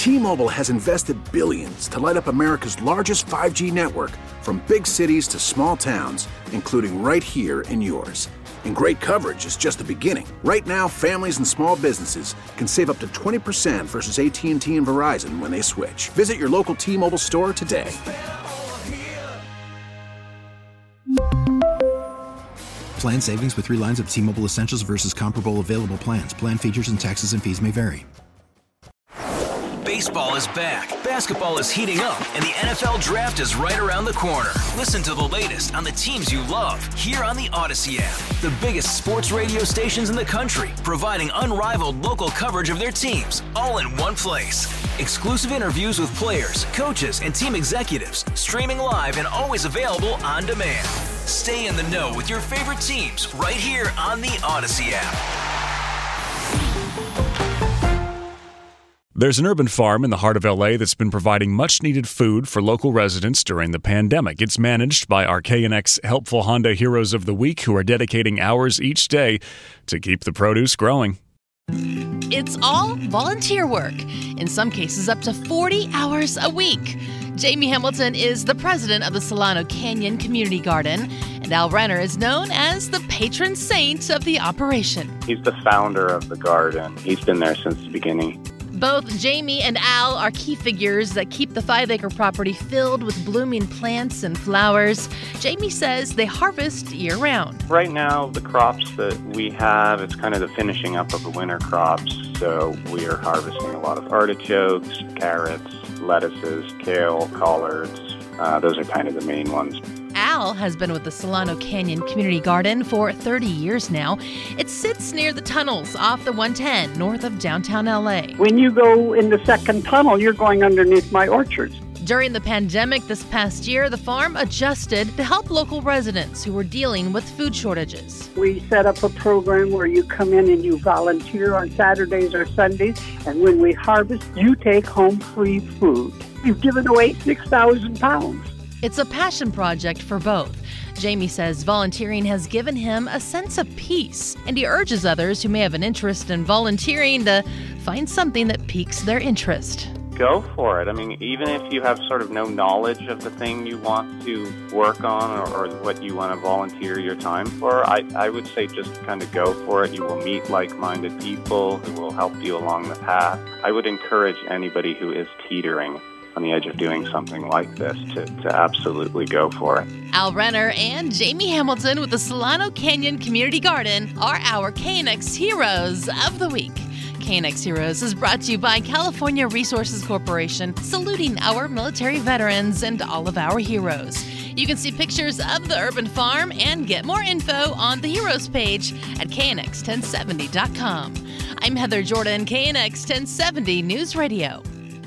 T-Mobile has invested billions to light up America's largest 5G network, from big cities to small towns, including right here in yours. And great coverage is just the beginning. Right now, families and small businesses can save up to 20% versus AT&T and Verizon when they switch. Visit your local T-Mobile store today. Plan savings with 3 lines of T-Mobile Essentials versus comparable available plans. Plan features and taxes and fees may vary. Baseball is back, basketball is heating up, and the NFL Draft is right around the corner. Listen to the latest on the teams you love here on the Odyssey app. The biggest sports radio stations in the country, providing unrivaled local coverage of their teams, all in one place. Exclusive interviews with players, coaches, and team executives, streaming live and always available on demand. Stay in the know with your favorite teams right here on the Odyssey app. There's an urban farm in the heart of L.A. that's been providing much-needed food for local residents during the pandemic. It's managed by our KNX Helpful Honda Heroes of the Week, who are dedicating hours each day to keep the produce growing. It's all volunteer work, in some cases up to 40 hours a week. Jamie Hamilton is the president of the Solano Canyon Community Garden, and Al Renner is known as the patron saint of the operation. He's the founder of the garden. He's been there since the beginning. Both Jamie and Al are key figures that keep the 5-acre property filled with blooming plants and flowers. Jamie says they harvest year-round. Right now, the crops that we have, it's kind of the finishing up of the winter crops. So we are harvesting a lot of artichokes, carrots, lettuces, kale, collards. Those are kind of the main ones. Al has been with the Solano Canyon Community Garden for 30 years now. It sits near the tunnels off the 110 north of downtown L.A. When you go in the second tunnel, you're going underneath my orchards. During the pandemic this past year, the farm adjusted to help local residents who were dealing with food shortages. We set up a program where you come in and you volunteer on Saturdays or Sundays, and when we harvest, you take home free food. We've given away 6,000 pounds. It's a passion project for both. Jamie says volunteering has given him a sense of peace, and he urges others who may have an interest in volunteering to find something that piques their interest. Go for it. I mean, even if you have sort of no knowledge of the thing you want to work on or what you want to volunteer your time for, I would say just kind of go for it. You will meet like-minded people who will help you along the path. I would encourage anybody who is teetering on the edge of doing something like this to absolutely go for it. Al Renner and Jamie Hamilton with the Solano Canyon Community Garden are our KNX Heroes of the Week. KNX Heroes is brought to you by California Resources Corporation, saluting our military veterans and all of our heroes. You can see pictures of the urban farm and get more info on the Heroes page at knx1070.com. I'm Heather Jordan, KNX 1070 News Radio.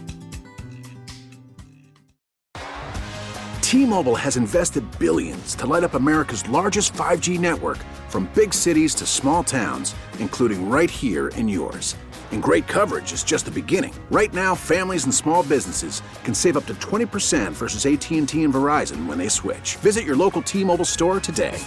T-Mobile has invested billions to light up America's largest 5G network, from big cities to small towns, including right here in yours. And great coverage is just the beginning. Right now, families and small businesses can save up to 20% versus AT&T and Verizon when they switch. Visit your local T-Mobile store today.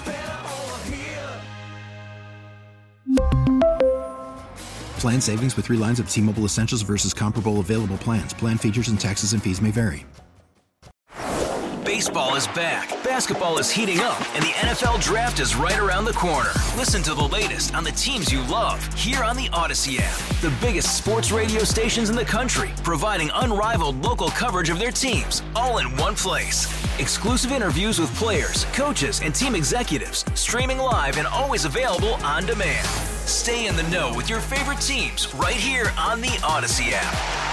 Plan savings with 3 lines of T-Mobile Essentials versus comparable available plans. Plan features and taxes and fees may vary. Baseball is back, basketball is heating up, and the NFL Draft is right around the corner. Listen to the latest on the teams you love here on the Odyssey app. The biggest sports radio stations in the country, providing unrivaled local coverage of their teams, all in one place. Exclusive interviews with players, coaches, and team executives, streaming live and always available on demand. Stay in the know with your favorite teams right here on the Odyssey app.